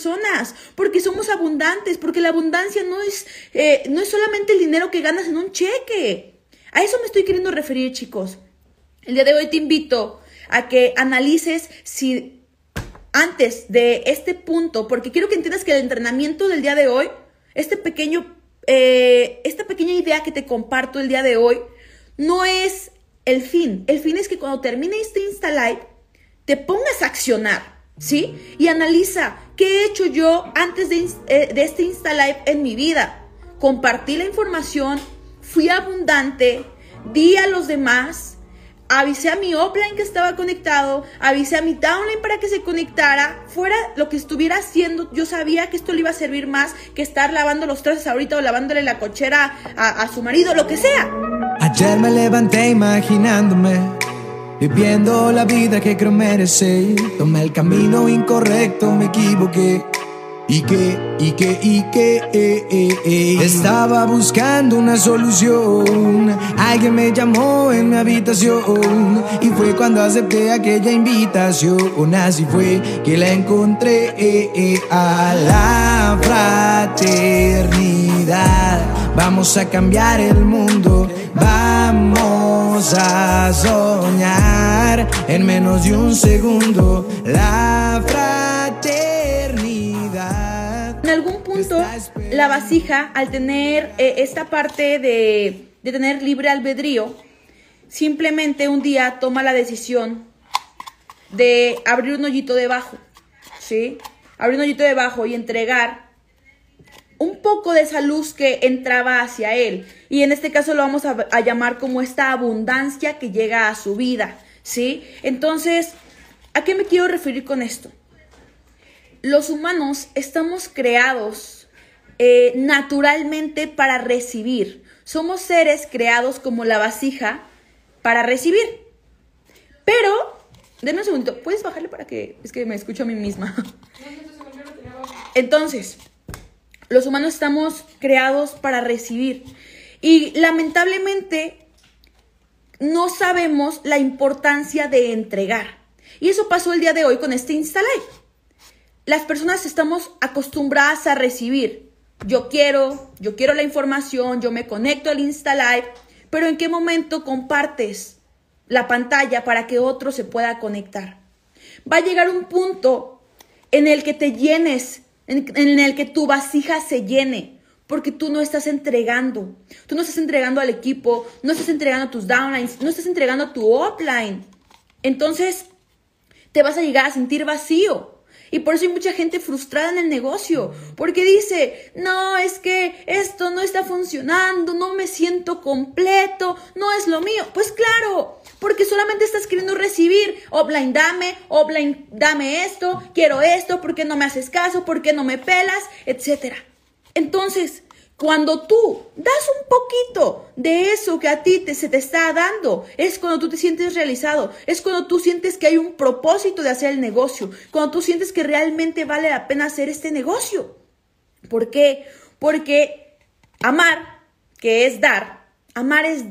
personas, porque somos abundantes, porque la abundancia no es solamente el dinero que ganas en un cheque. A eso me estoy queriendo referir, chicos. El día de hoy te invito a que analices si antes de este punto, porque quiero que entiendas que el entrenamiento del día de hoy, esta pequeña idea que te comparto el día de hoy, no es el fin. El fin es que cuando termine este Insta Live, te pongas a accionar, ¿sí? Y analiza qué he hecho yo antes de este Insta Live en mi vida. Compartí la información, fui abundante, di a los demás, avisé a mi offline que estaba conectado, avisé a mi downline para que se conectara. Fuera lo que estuviera haciendo, yo sabía que esto le iba a servir más que estar lavando los trastes ahorita o lavándole la cochera a su marido, lo que sea. Ayer me levanté imaginándome, viviendo la vida que creo merecer. Tomé el camino incorrecto, me equivoqué. Estaba buscando una solución. Alguien me llamó en mi habitación y fue cuando acepté aquella invitación. Así fue que la encontré. A la fraternidad vamos a cambiar el mundo. Vamos a soñar en menos de un segundo. La fraternidad. En algún punto, la vasija, al tener esta parte de tener libre albedrío, simplemente un día toma la decisión de abrir un hoyito debajo, ¿sí? Abrir un hoyito debajo y entregar un poco de esa luz que entraba hacia él. Y en este caso lo vamos a llamar como esta abundancia que llega a su vida, ¿sí? Entonces, ¿a qué me quiero referir con esto? Los humanos estamos creados naturalmente para recibir. Somos seres creados como la vasija para recibir. Pero, denme un segundito, ¿puedes bajarle para que... Es que me escucho a mí misma. Entonces, los humanos estamos creados para recibir. Y lamentablemente no sabemos la importancia de entregar. Y eso pasó el día de hoy con este Insta Live. Las personas estamos acostumbradas a recibir. Yo quiero la información, yo me conecto al Insta Live, pero ¿en qué momento compartes la pantalla para que otro se pueda conectar? Va a llegar un punto en el que te llenes, en el que tu vasija se llene, porque tú no estás entregando. Tú no estás entregando al equipo, no estás entregando a tus downlines, no estás entregando a tu upline. Entonces, te vas a llegar a sentir vacío. Y por eso hay mucha gente frustrada en el negocio, porque dice, no, es que esto no está funcionando, no me siento completo, no es lo mío. Pues claro, porque solamente estás queriendo recibir, offline dame esto, quiero esto, ¿por qué no me haces caso? ¿Por qué no me pelas? Etcétera. Entonces, cuando tú das un poquito de eso que a ti se te está dando, es cuando tú te sientes realizado, es cuando tú sientes que hay un propósito de hacer el negocio, cuando tú sientes que realmente vale la pena hacer este negocio. ¿Por qué? Porque amar, que es dar, amar es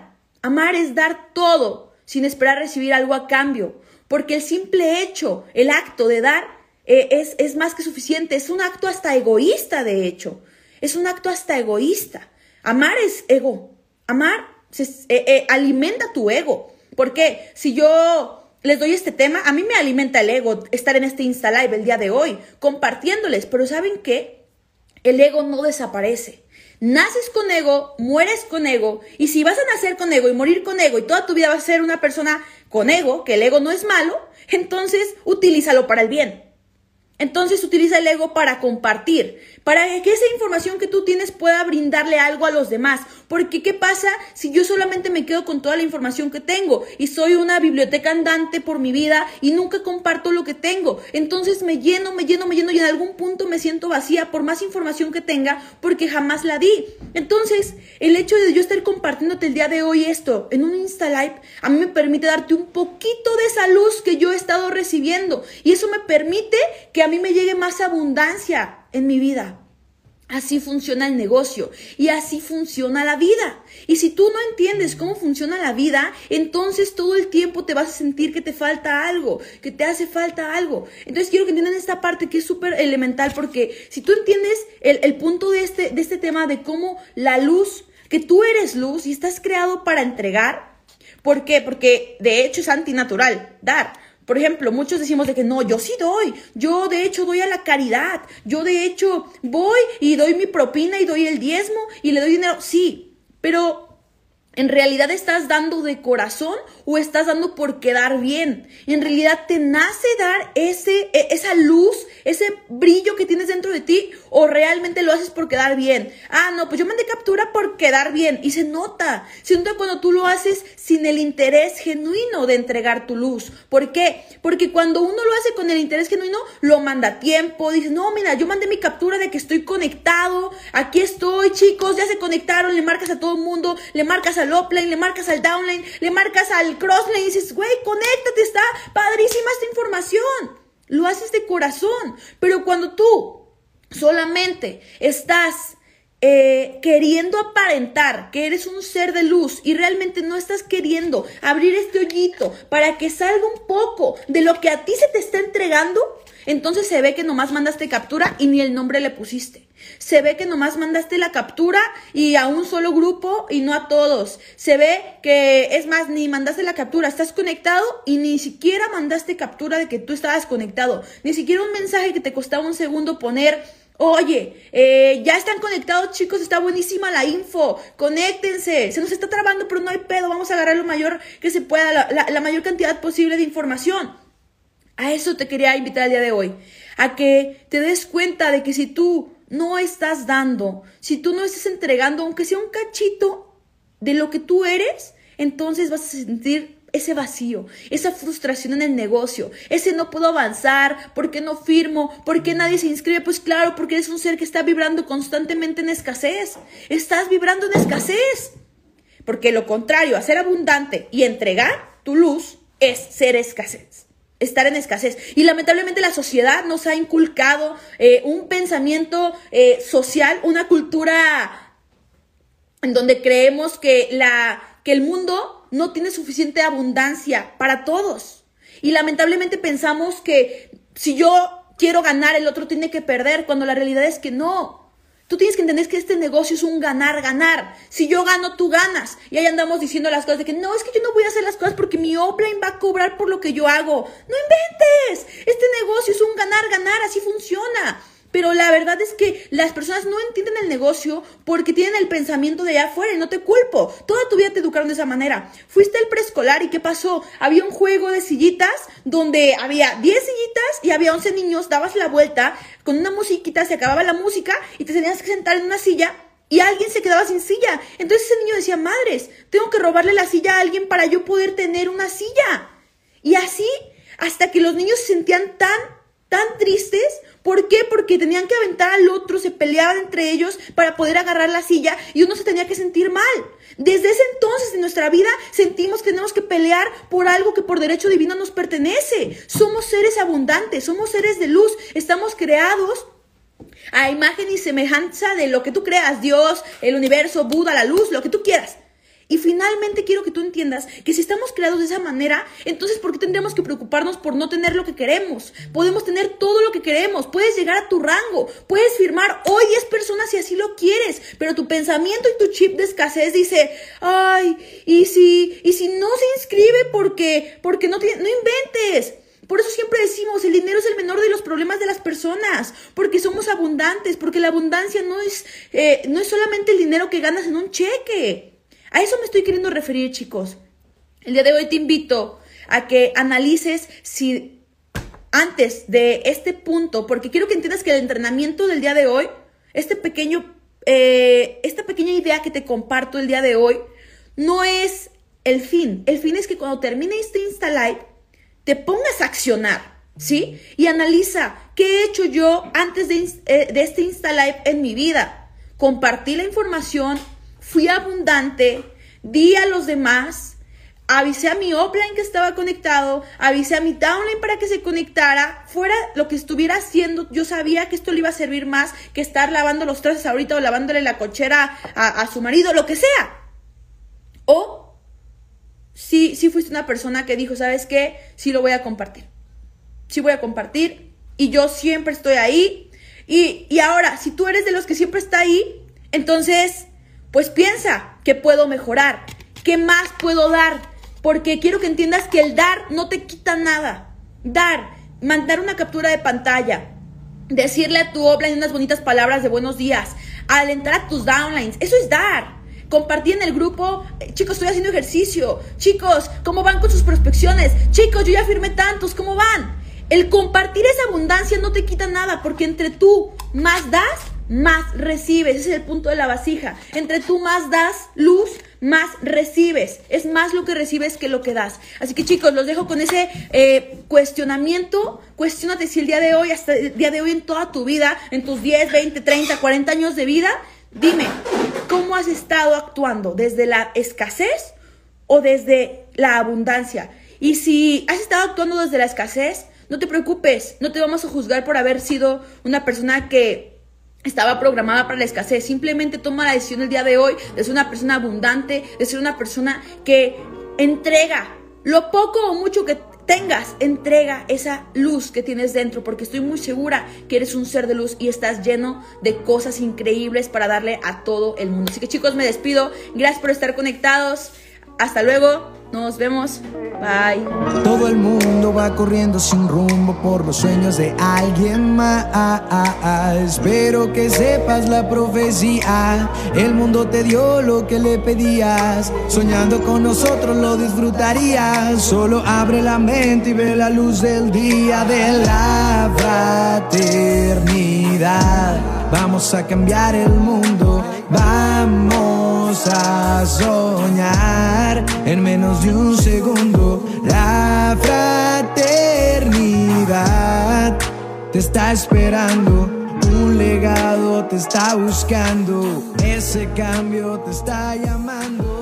dar todo sin esperar recibir algo a cambio, porque el simple hecho, el acto de dar es más que suficiente, es un acto hasta egoísta de hecho. Es un acto hasta egoísta. Amar es ego. Amar alimenta tu ego. Porque si yo les doy este tema, a mí me alimenta el ego estar en este Insta Live el día de hoy, compartiéndoles. Pero ¿saben qué? El ego no desaparece. Naces con ego, mueres con ego. Y si vas a nacer con ego y morir con ego y toda tu vida vas a ser una persona con ego, que el ego no es malo, entonces utilízalo para el bien. Entonces utiliza el ego para compartir, para que esa información que tú tienes pueda brindarle algo a los demás. Porque ¿qué pasa si yo solamente me quedo con toda la información que tengo y soy una biblioteca andante por mi vida y nunca comparto lo que tengo? Entonces me lleno y en algún punto me siento vacía por más información que tenga porque jamás la di. Entonces el hecho de yo estar compartiéndote el día de hoy esto en un Insta Live a mí me permite darte un poquito de esa luz que yo he estado recibiendo y eso me permite que a mí me llegue más abundancia en mi vida. Así funciona el negocio y así funciona la vida. Y si tú no entiendes cómo funciona la vida, entonces todo el tiempo te vas a sentir que te falta algo, que te hace falta algo. Entonces quiero que entiendan esta parte que es súper elemental, porque si tú entiendes el punto de este tema de cómo la luz, que tú eres luz y estás creado para entregar. ¿Por qué? Porque de hecho es antinatural dar. Por ejemplo, muchos decimos de que no, yo sí doy, yo de hecho doy a la caridad, yo de hecho voy y doy mi propina y doy el diezmo y le doy dinero. Sí, pero ¿en realidad estás dando de corazón o estás dando por quedar bien? ¿En realidad te nace dar esa luz, ese brillo que tienes dentro de ti o realmente lo haces por quedar bien? Ah, no, pues yo mandé captura por quedar bien y se nota cuando tú lo haces sin el interés genuino de entregar tu luz. ¿Por qué? Porque cuando uno lo hace con el interés genuino, lo manda a tiempo, dice, no, mira, yo mandé mi captura de que estoy conectado, aquí estoy, chicos, ya se conectaron, le marcas a todo el mundo, le marcas al upline, le marcas al downline, le marcas al crossline y dices, güey, conéctate, está padrísima esta información. Lo haces de corazón, pero cuando tú solamente estás queriendo aparentar que eres un ser de luz y realmente no estás queriendo abrir este hoyito para que salga un poco de lo que a ti se te está entregando, entonces se ve que nomás mandaste captura y ni el nombre le pusiste. Se ve que nomás mandaste la captura y a un solo grupo y no a todos. Se ve que, es más, ni mandaste la captura, estás conectado y ni siquiera mandaste captura de que tú estabas conectado. Ni siquiera un mensaje que te costaba un segundo poner. Oye, ya están conectados, chicos, está buenísima la info, conéctense, se nos está trabando, pero no hay pedo, vamos a agarrar lo mayor que se pueda, la mayor cantidad posible de información. A eso te quería invitar el día de hoy, a que te des cuenta de que si tú no estás dando, si tú no estás entregando, aunque sea un cachito de lo que tú eres, entonces vas a sentir ese vacío, esa frustración en el negocio, ese no puedo avanzar, ¿por qué no firmo? ¿Por qué nadie se inscribe? Pues claro, porque eres un ser que está vibrando constantemente en escasez, estás vibrando en escasez, porque lo contrario a ser abundante y entregar tu luz es ser escasez. Estar en escasez. Y lamentablemente la sociedad nos ha inculcado un pensamiento social, una cultura en donde creemos que el mundo no tiene suficiente abundancia para todos. Y lamentablemente pensamos que si yo quiero ganar, el otro tiene que perder, cuando la realidad es que no. Tú tienes que entender que este negocio es un ganar-ganar. Si yo gano, tú ganas. Y ahí andamos diciendo las cosas de que no, es que yo no voy a hacer las cosas porque mi upline va a cobrar por lo que yo hago. ¡No inventes! Este negocio es un ganar-ganar, así funciona. Pero la verdad es que las personas no entienden el negocio porque tienen el pensamiento de allá afuera y no te culpo. Toda tu vida te educaron de esa manera. Fuiste al preescolar y ¿qué pasó? Había un juego de sillitas donde había 10 sillitas y había 11 niños. Dabas la vuelta con una musiquita, se acababa la música y te tenías que sentar en una silla y alguien se quedaba sin silla. Entonces ese niño decía, madres, tengo que robarle la silla a alguien para yo poder tener una silla. Y así, hasta que los niños se sentían tan tristes. ¿Por qué? Porque tenían que aventar al otro, se peleaban entre ellos para poder agarrar la silla y uno se tenía que sentir mal. Desde ese entonces en nuestra vida sentimos que tenemos que pelear por algo que por derecho divino nos pertenece. Somos seres abundantes, somos seres de luz, estamos creados a imagen y semejanza de lo que tú creas, Dios, el universo, Buda, la luz, lo que tú quieras. Y finalmente quiero que tú entiendas que si estamos creados de esa manera, entonces ¿por qué tendríamos que preocuparnos por no tener lo que queremos? Podemos tener todo lo que queremos, puedes llegar a tu rango, puedes firmar hoy 10 personas si así lo quieres, pero tu pensamiento y tu chip de escasez dice, ay, y si no se inscribe porque no inventes. Por eso siempre decimos, el dinero es el menor de los problemas de las personas, porque somos abundantes, porque la abundancia no es solamente el dinero que ganas en un cheque. A eso me estoy queriendo referir, chicos. El día de hoy te invito a que analices si antes de este punto, porque quiero que entiendas que el entrenamiento del día de hoy, esta pequeña idea que te comparto el día de hoy, no es el fin. El fin es que cuando termine este Insta Live, te pongas a accionar, ¿sí? Y analiza qué he hecho yo antes de este Insta Live en mi vida. Compartí la información, fui abundante, di a los demás, avisé a mi offline que estaba conectado, avisé a mi downline para que se conectara, fuera lo que estuviera haciendo, yo sabía que esto le iba a servir más que estar lavando los trastes ahorita o lavándole la cochera a su marido, lo que sea. O sí fuiste una persona que dijo, ¿sabes qué? Sí lo voy a compartir. Sí voy a compartir y yo siempre estoy ahí. Y ahora, si tú eres de los que siempre está ahí, entonces, pues piensa que puedo mejorar, qué más puedo dar. Porque quiero que entiendas que el dar no te quita nada. Dar, mandar una captura de pantalla, decirle a tu offline unas bonitas palabras de buenos días, alentar a tus downlines, eso es dar. Compartir en el grupo, chicos, estoy haciendo ejercicio, chicos, ¿cómo van con sus prospecciones? Chicos, yo ya firmé tantos, ¿cómo van? El compartir esa abundancia no te quita nada, porque entre tú más das, más recibes. Ese es el punto de la vasija. Entre tú más das luz, más recibes. Es más lo que recibes que lo que das. Así que, chicos, los dejo con ese cuestionamiento. Cuestiónate si el día de hoy, hasta el día de hoy en toda tu vida, en tus 10, 20, 30, 40 años de vida, dime, ¿cómo has estado actuando? ¿Desde la escasez o desde la abundancia? Y si has estado actuando desde la escasez, no te preocupes, no te vamos a juzgar por haber sido una persona que estaba programada para la escasez. Simplemente toma la decisión el día de hoy de ser una persona abundante, de ser una persona que entrega lo poco o mucho que tengas, entrega esa luz que tienes dentro, porque estoy muy segura que eres un ser de luz y estás lleno de cosas increíbles para darle a todo el mundo. Así que, chicos, me despido. Gracias por estar conectados. Hasta luego. Nos vemos. Bye. Todo el mundo va corriendo sin rumbo por los sueños de alguien más. Espero que sepas la profecía. El mundo te dio lo que le pedías. Soñando con nosotros lo disfrutarías. Solo abre la mente y ve la luz del día de la fraternidad. Vamos a cambiar el mundo. Vamos a soñar en menos de un segundo. La fraternidad te está esperando. Un legado te está buscando. Ese cambio te está llamando.